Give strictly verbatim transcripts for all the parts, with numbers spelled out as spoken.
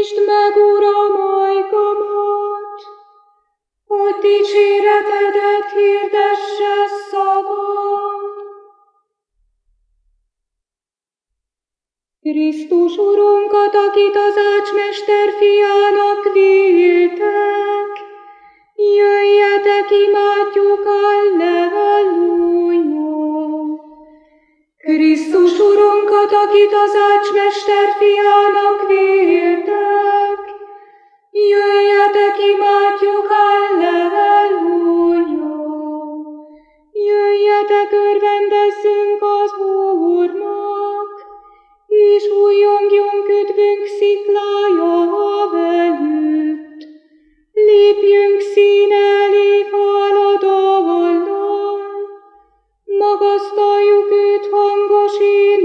Nyisd meg, Uram, ajkamat, hogy dicséretedet hirdesse szavam. Krisztus Urunkat, akit az ácsmester fiának véltek, jöjjetek, imádjuk, Alleluja! Krisztus Urunkat, akit az ácsmester fiának véltek, jöjjetek, imádjuk, Alleluja! Jöjjetek, örvendezzünk az Úrnak, és újjongjunk üdvünk sziklája velőtt. Lépjünk színe elé háladallal, magasztaljuk őt hangos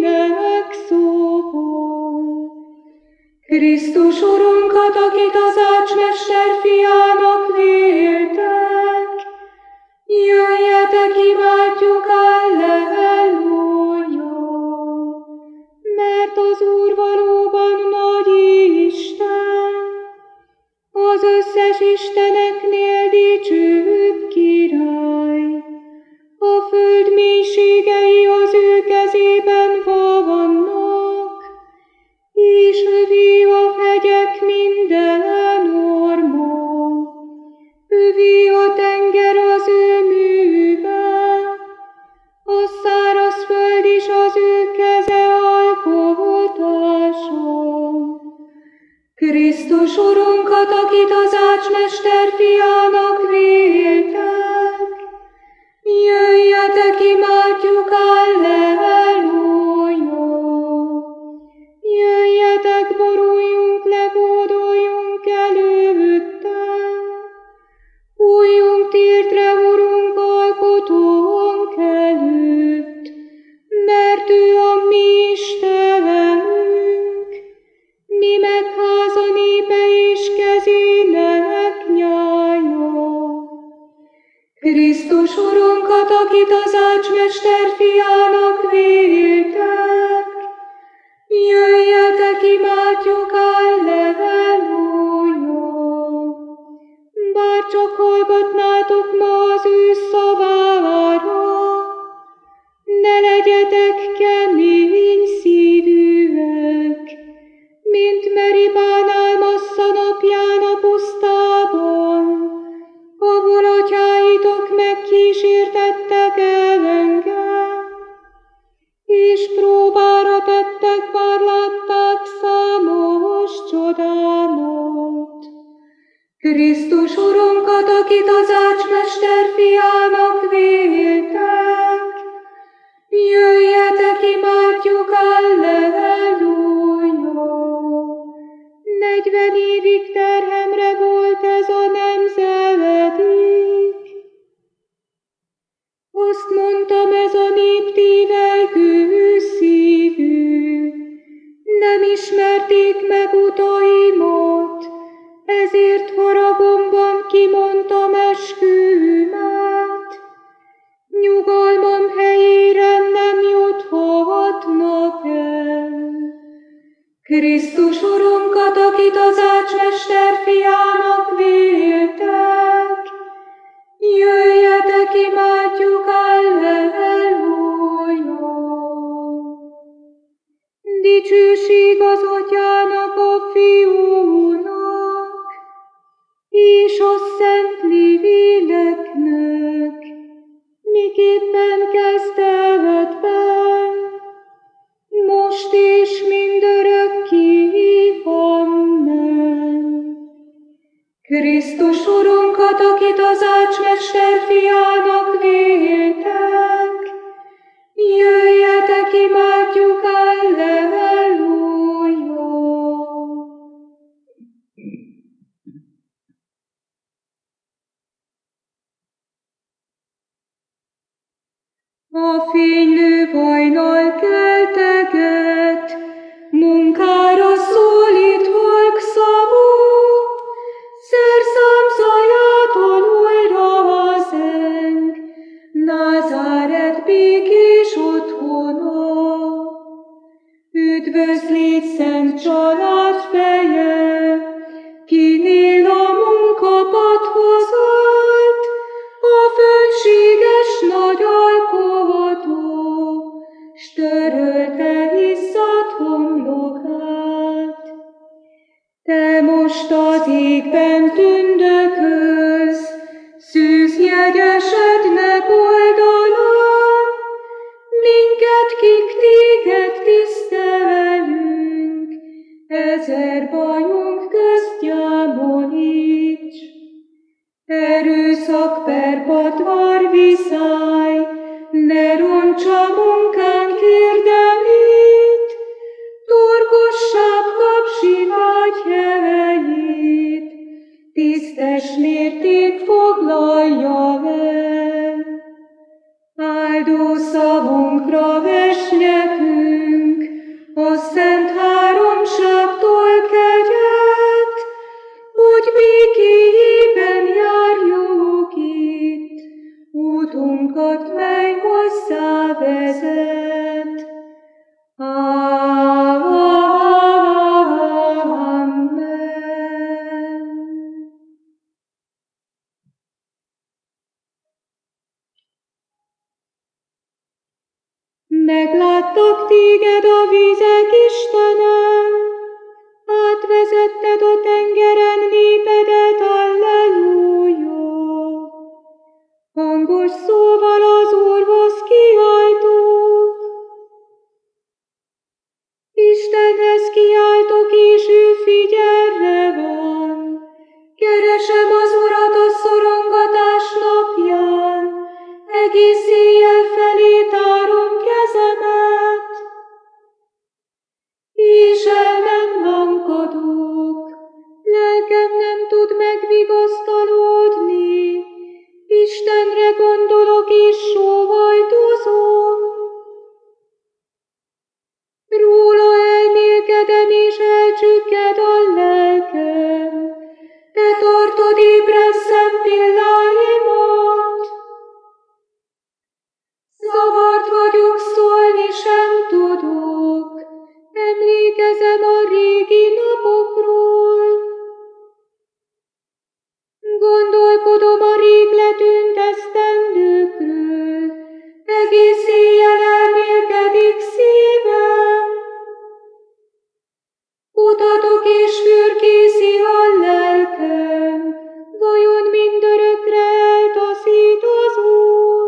énekszóval. Krisztus Urunkat, akit az ácsmester fiának véltek, jöjjetek, imádjuk, Alleluja! Mert az Úr valóban nagy Isten, az összes isteneknél dicsőbb király. A föld mélységei az ő kezében vannak, és övé a hegyek minden orma. Övé a tenger az ő műve, a száraz föld is az ő keze alkotása. Krisztus Urunkat, akit az ácsmester fiának véltek, jöjjetek, imádjuk, Alleluja! Jöjjetek, boruljunk le, hódoljunk előtte, fújjunk térdre, Urunk, alkotónk előtt, mert ő a mi Istenünk, mi meg háza népe és kezének nyája. Krisztus Urunkat, akit az ácsmester fiának véltek, jöjjetek, imádjuk, Alleluja! Bár csak hallgatnátok ma az ő szavára, ne legyetek kemény szívűek, mint Meribánál Massza napján a pusztában, ahol atyáitok megkísértettek el engem, és próbára tettek, bár látták számos csodámat. Krisztus Urunkat, akit az ácsmester fiának véltek, jöjjetek, imádjuk, Alleluja! Negyven évig terhemre volt ez a nemzedék. Azt mondtam, ez a nép tévelygő szívű, nem ismerték meg utaimat, ezért haragomban kimondtam eskümet. Nyugalmam helyére nem juthatnak el. Krisztus Urunkat, akit az ácsmester fiának véltek, jöjjetek, imádjuk, Alleluja! Dicsőség az Atyának, a Fiúnak, és a Szent Léleknek, miképpen kezdetben, most és mindörökké, amen. Krisztus Urunkat, akit az ácsmester fiának véltek, jöjjetek, imádjuk, Alleluja! A fénylő hajnal kelteget, munkára szólít halkszavú, szerszám zajától újra zeng, Názáret békés otthona. Üdvözlégy szent család feje, most az égben tündökölsz, szűzjegyesednek oldalon, minket, kik téged tisztelünk, ezer bajunk közt gyámolíts. Erőszak per patvar viszály, ne roncsa munkánk érdemét, torkosság kapsi vágy hevejét, tisztes mérték foglalja el. Áldó szavunkra vess nekünk a szent háromságtól kegyet, hogy békéjében járjunk itt, útunkat, mely hozzá vezet. Amen. Megláttak téged a vizek, Istenem, átvezetted a tengeren népedet, alleluja. Hangos szóval az Úrhoz kiáltok, Istenhez kiáltok, és ő figyelre van. Keresem az Urat a szorongatás napján, egész éjjel felé tárom kezemet, és el nem lankadok, lelkem nem tud megvigasztalódni, Istenre gondolok és sóhajtozom. Róla elmélkedem és elcsügged a lelkem, te tartod ébren szempilláimat. Zavart vagyok, szólni sem tudok, emlékezem a régi napokról. Gondolkodom a rég letűnt esztendőkről, egész éjjel elmélkedik szívem. Kutatok és fürkészi a lelkem, vajon mindörökre eltaszít az Úr?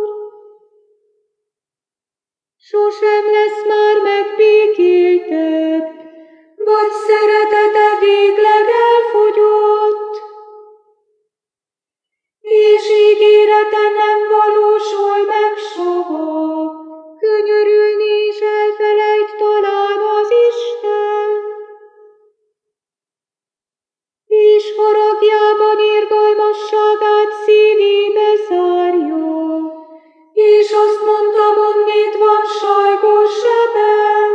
Sosem lesz már megbékéltebb, vagy szeretete végleg elfogyott, és ígérete nem valósul meg soha, könyörülni is elfelejt talán az Isten. És haragjában irgalmasságát szívébe zárja, és azt mondta, honnét van sajgós sebem,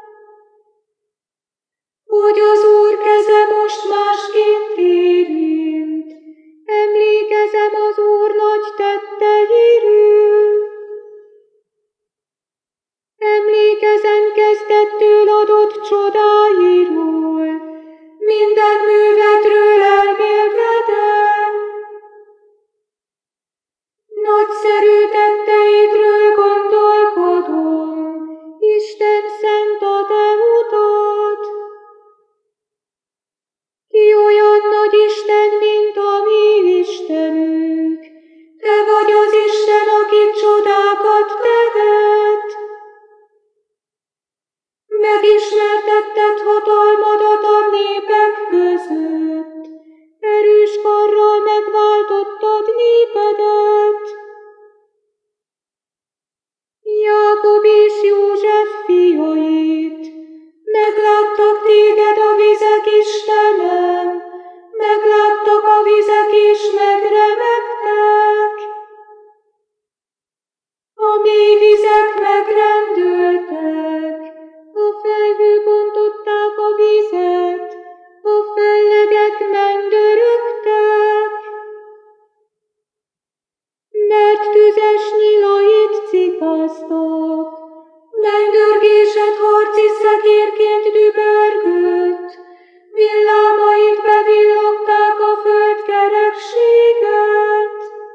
hogy az Úr keze most másként érint, emlékezem az Úr nagy tetteiről. Emlékezem kezdettől adott csodáiról, minden művetről elmélkedem. Nagyszerű tetteidről gondolkodom, Isten szent a te utad. Ki olyan nagy Isten, mint a mi Istenünk, te vagy az Isten, aki csodákat tehet. Megismertetted hatalmadat a népek között, erős karral megváltottad népedet. Jákob és József fiait, megláttak téged a vizek, Istenem, megláttak a vizek és megremegtek. A mély vizek megrendültek, a felhők bontották a vizet, a fellegek mennydörögtek. Mert tüzes nyilait cikáztak, mennydörgésed harci szekérként dübörgött, villámait bevillogták a föld kerekséget.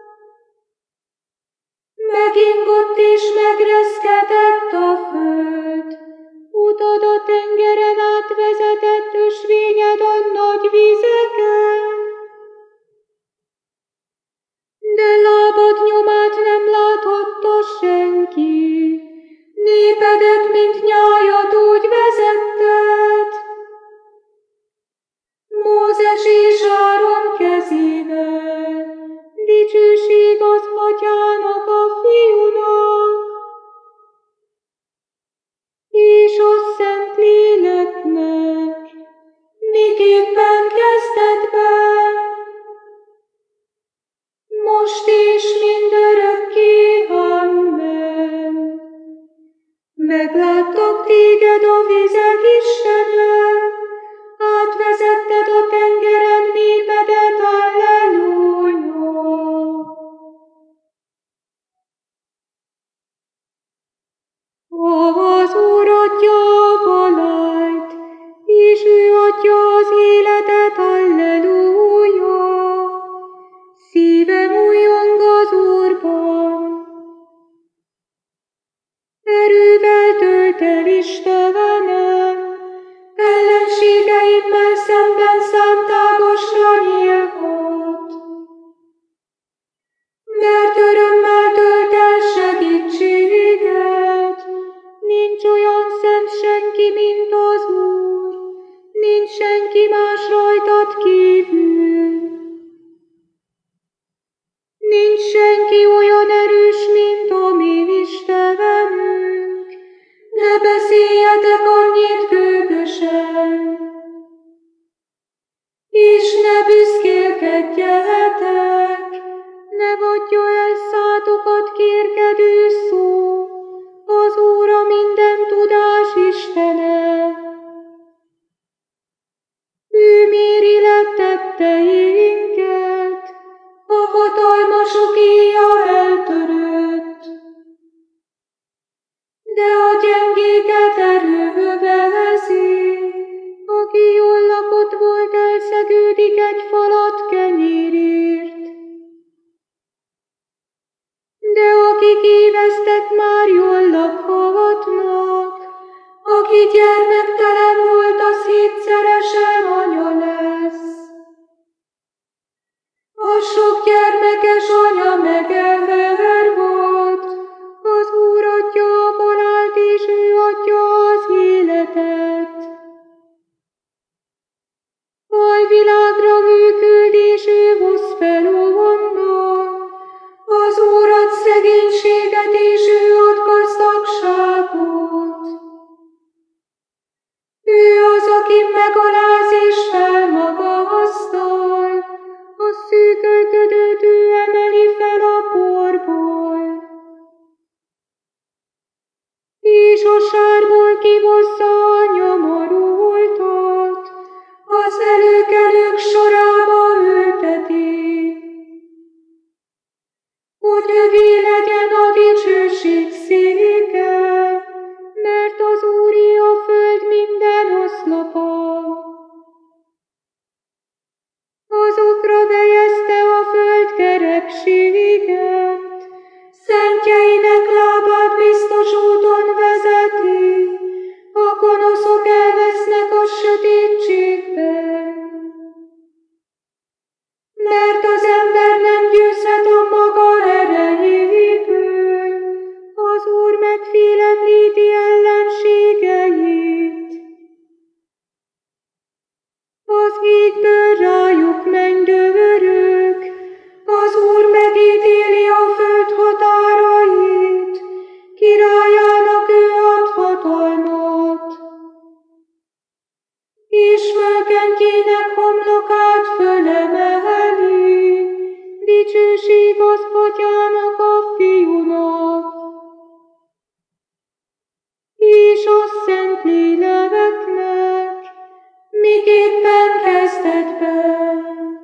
Megingott és megreszketett a föld, utad a tengeren átvezetett, ösvényed a nagy vizek föld, a vizek Istene, átvezetted a tengeren népedet, Alleluja! Az Úr adja a valányt, és ő adja az életet, Alleluja! Szívem újjong az Úrban. Erővel tölt el Istenem, ellenségeimmel szemben számtágasra nyílhat. Mert örömmel tölt el segítséget, nincs olyan szent senki, mint az Úr, nincs senki más rajtad kívül. Nincs senki olyan erős, mint a mi Istenünk, ne beszéljetek annyit gőgösen, és ne büszkélkedjetek, ne vadja el szátokat kérkedő szó, az Úr a minden tudás Istene. Ő méri le tetteinket, a hatalmasok éjjel eltörött, de a gyengéket erőbe vezi, aki jól lakott volt, elszegődik egy falat kenyérért. De akik éveztek, már jól lakhatnak, aki gyermektelen volt, az hétszeresen anya lesz. A sok gyermekes anya megever volt, az Úr adja a halált, és ő adja az életet. Alvilágra ő küld, és ő hoz fel onnan, az Úr ad szegénységet, és ő ad gazdagságot. Ő az, aki megaláz és felmagasztal, a szűkölködőt ő emeli fel a porból, és a sárból kihozza a nyomorultat, az előkelők sorába ülteti. Hogy övé legyen a dicsőség széke, mert az Úré a föld minden oszlopa. Azokra vejezte a föld kerekséget, szentjeinek lábát biztos úton vezeti, a gonoszok elvesznek a sötétségben. Mert az ember nem győzhet a maga erejéből, az Úr megfélemlíti ellenségeit. Az égből rájuk mennydörög, az Úr megítéli a föld határait, királyának ő ad hatalmat. És fölkentjének homlokát fölemeli, dicsőség az Atyának, a Fiúnak, és a Szentléleknek, miképpen kezdetben,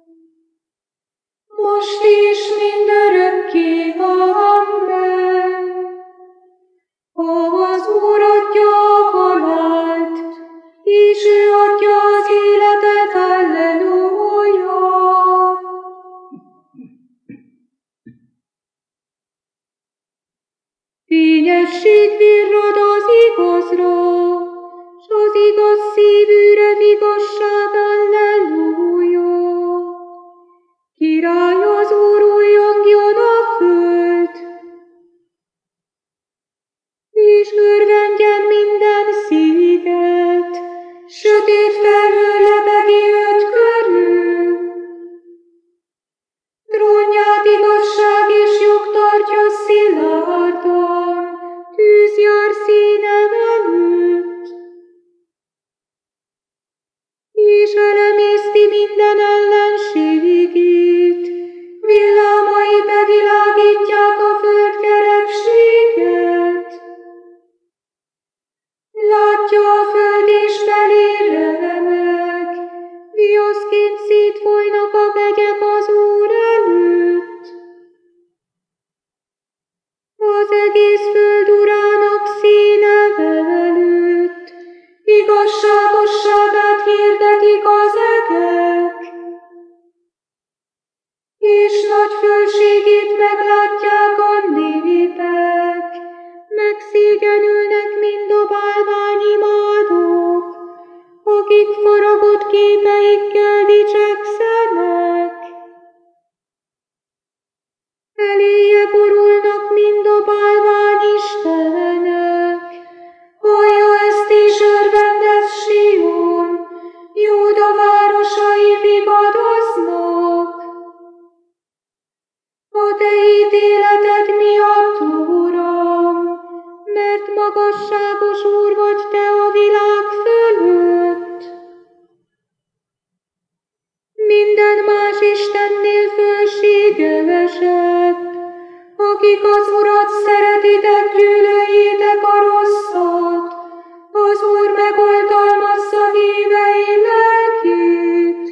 most is mindörökké, amen. Az Úr adja a halált, és ő adja az életet, Alleluja. Fényesség virrad az igazra, s az igaz szívűre vigasság, Alleluja. Király az Úr, újjongjon a föld, és örvendjen minden szívet, sötét felhő lebegi őt körül. Trónját igazság és jog tartja szilárdan, tűz jár színe előtt, és elemészti minden ellenségét, villámai bevilágítják a föld kerekséget. Lát igazságosságát hirdetik az egek, és nagy fölségét meglátják a népek, megszégyenülnek mind a bálványimádók, akik faragott képeikkel dicsekszenek. Eléje borulnak mind a bálványistenek, hallja ezt és örvendez Sion, Júda városai vigadoznak. A te ítéleted miatt, Uram, mert magasságos Úr vagy te a világ fölött. Minden más istennél fölségesebb, akik az Urat szeretitek, gyűlöljétek a rosszat, az Úr megoltalmazza hívei lelkét.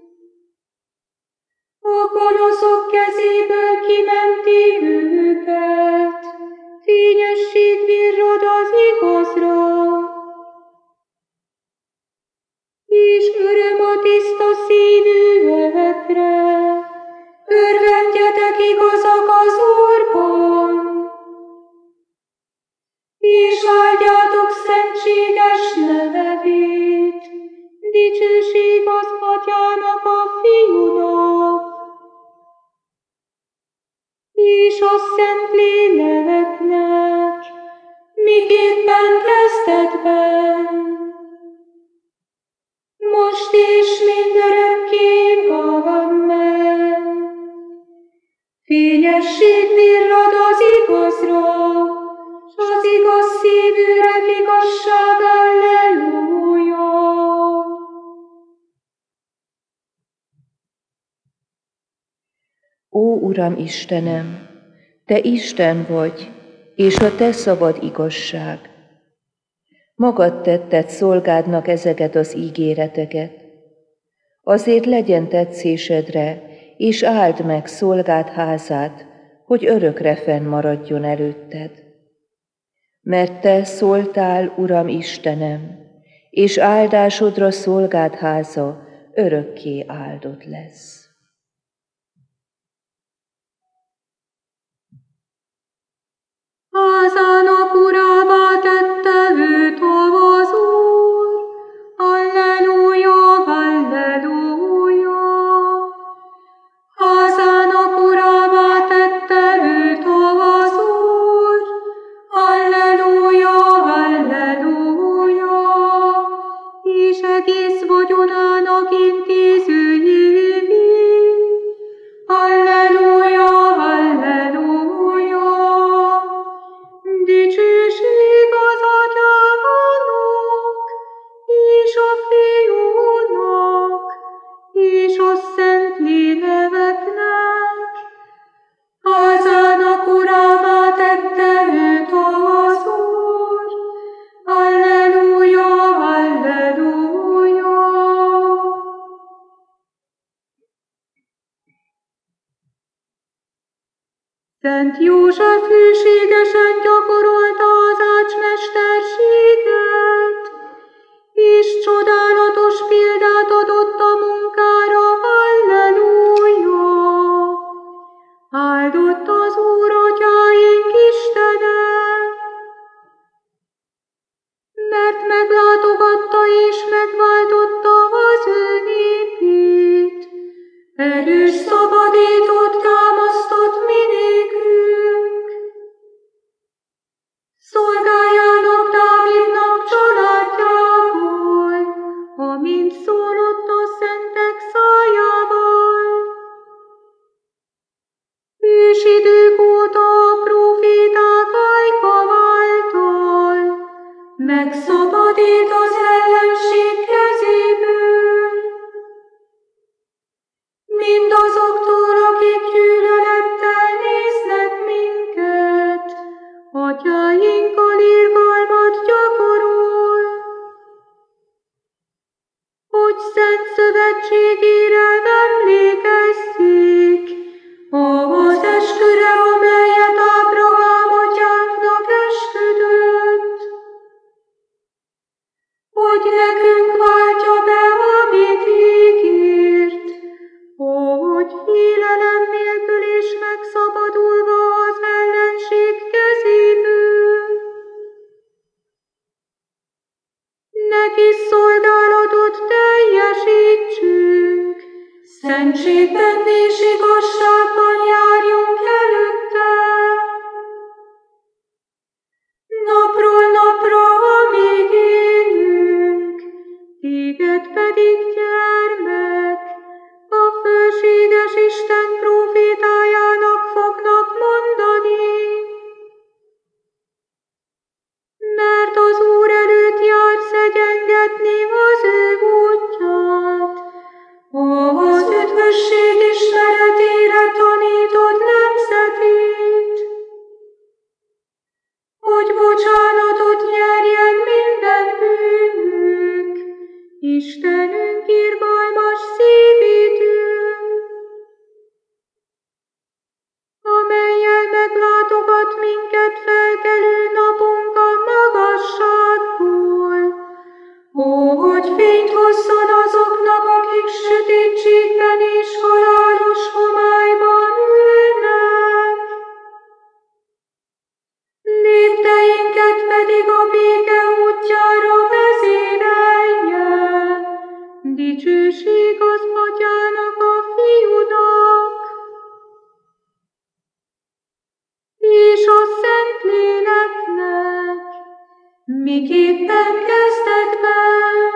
A gonoszok kezéből kimenti őket, fényesség virrad az igazra, és öröm a tiszta szívűekre. Örvendjetek igazak az Úrban, és áldjátok szentséges nevét, dicsőség az Atyának, a Fiúnak, és a Szentléleknek, miképpen kezdetben, most és mindörökké. Amen. Fényesség virrad az igazra, s az igaz szívűre igazság. Alleluja. Ó, Uram Istenem, Te Isten vagy, és a Te szavad igazság. Magad tetted szolgádnak ezeket az ígéreteket. Azért legyen tetszésedre, és áld meg szolgád házát, hogy örökre fennmaradjon előtted. Mert Te szóltál, Uram Istenem, és áldásodra szolgád háza örökké áldott lesz. Házának urába tette őt az Úr. Alleluja, alleluja. Házának urába tette őt az Úr. Alleluja, alleluja. És egész vagyonának intézőjévé. Alleluja, alleluja. Dicsőség az Atyának, és a Fiúnak, és a Szentléleknek. Házának urává tette őt az Úr. Alleluja, alleluja. Szent József hűségesen gyakorolta az ácsmesterséget, és csodálatos példát adott a munkára. Alleluja! Áldott az Úr atyáink Istene, mert meglátogatta és megváltotta az ő népét. Erős szabadítót támasztott minékünk. Szolgájának Dávidnak családjából, amint szólott a szentek szájával. Ősidők óta a próféták ajka által megszabadít az ellenség kezéből. Mindazoktól, akik gyűlölettel néznek minket, atyáinkkal irgalmat gyakorol, hogy szent szövetségére emlékezzék, az esküre, amelyet Ábrahám atyánknak esküdött, hogy nekünk váltja be, amit ígért, hogy félelem nélkül és megszabadulva az ellenség kezéből. Neki szolgálatot teljesítsünk, szentségben és igazságban járjunk előtte. Napról napra, amíg élünk, téged pedig, gyermek, a fölséges Isten prófétájának fognak mondani. Mert az Úr előtt jársz egyengetni az ő útját, az üdvösség ismeretére tanítod nemzetét, hogy bocsánatot nyerjen minden bűnünk, Istenünk irgalmas szívítőn, amellyel meglátogat minket felkelő napunk a magasságból, hogy fényt hozzon azoknak, akik sötétségben és halálos homályban ülnek. Lépteinket pedig a béke útjára vezérelje, dicsőség az Atyának, a Fiúnak, és a Szentléleknek, miképpen kezdetben,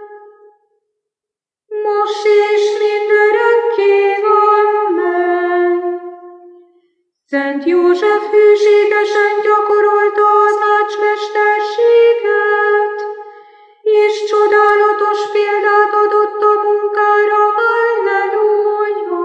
most és mindörökké. Amen. Szent József hűségesen gyakorolta az ácsmesterséget, és csodálatos példát adott a munkára. Halleluja!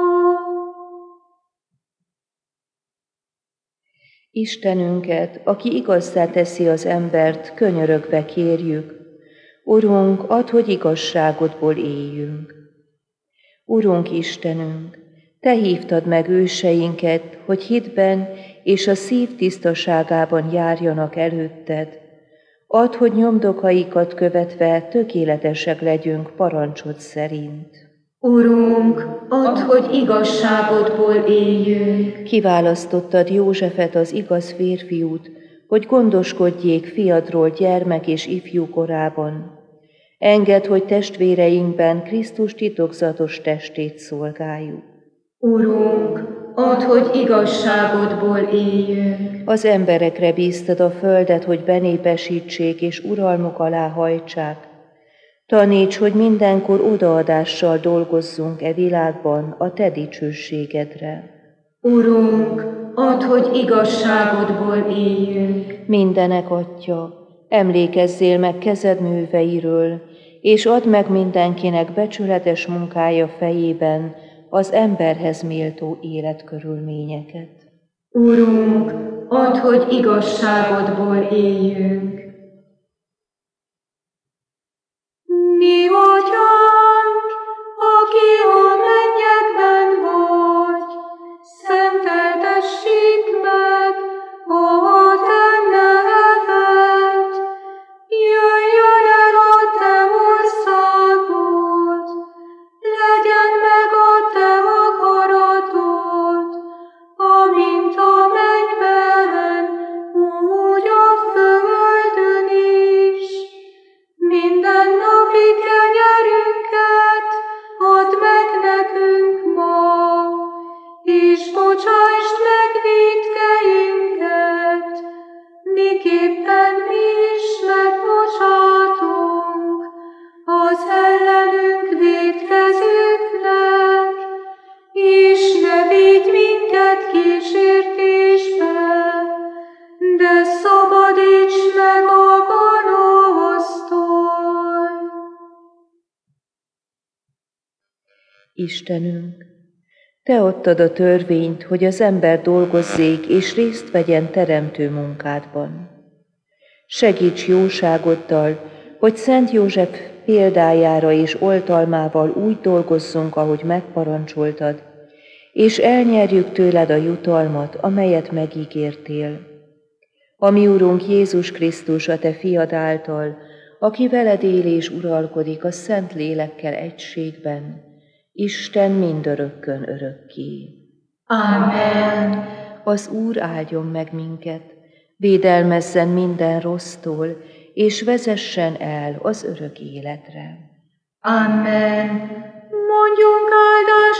Istenünket, aki igazzá teszi az embert, könyörögve kérjük. Urunk, add, hogy igazságodból éljünk. Urunk Istenünk, Te hívtad meg őseinket, hogy hitben és a szív tisztaságában járjanak előtted. Add, hogy nyomdokaikat követve tökéletesek legyünk parancsod szerint. Urunk, add, hogy igazságodból éljünk. Kiválasztottad Józsefet, az igaz férfiút, hogy gondoskodjék fiadról gyermek és ifjú korában. Engedd, hogy testvéreinkben Krisztus titokzatos testét szolgáljuk. Urunk, add, hogy igazságodból éljünk. Az emberekre bíztad a földet, hogy benépesítsék és uralmuk alá hajtsák. Taníts, hogy mindenkor odaadással dolgozzunk e világban a Te dicsőségedre. Urunk, add, hogy igazságodból éljünk. Mindenek Atya, emlékezzél meg kezed műveiről, és add meg mindenkinek becsületes munkája fejében az emberhez méltó életkörülményeket. Urunk, add, hogy igazságodból éljünk. Mi Atyánk, aki a mennyekben vagy, szenteltessék meg a Te neved. Jöjjön el a Te országod, legyen meg a Te akaratod, amint a mennyben, úgy a földön is. Minden napi kenyerünket add meg nekünk ma, és bocsásd meg vétkeinket, miképpen mi is megbocsátunk az ellenünk vétkezőknek, és ne védj minket kísértésbe, de szabadíts meg a gonosztól. Istenünk, Te adtad a törvényt, hogy az ember dolgozzék és részt vegyen teremtő munkádban. Segíts jóságoddal, hogy Szent József példájára és oltalmával úgy dolgozzunk, ahogy megparancsoltad, és elnyerjük tőled a jutalmat, amelyet megígértél. A mi Urunk Jézus Krisztus, a Te fiad által, aki veled él és uralkodik a Szent Lélekkel egységben, Isten mindörökkön örökké. Amen. Az Úr áldjon meg minket, védelmezzen minden rossztól, és vezessen el az örök életre. Amen. Mondjunk áldást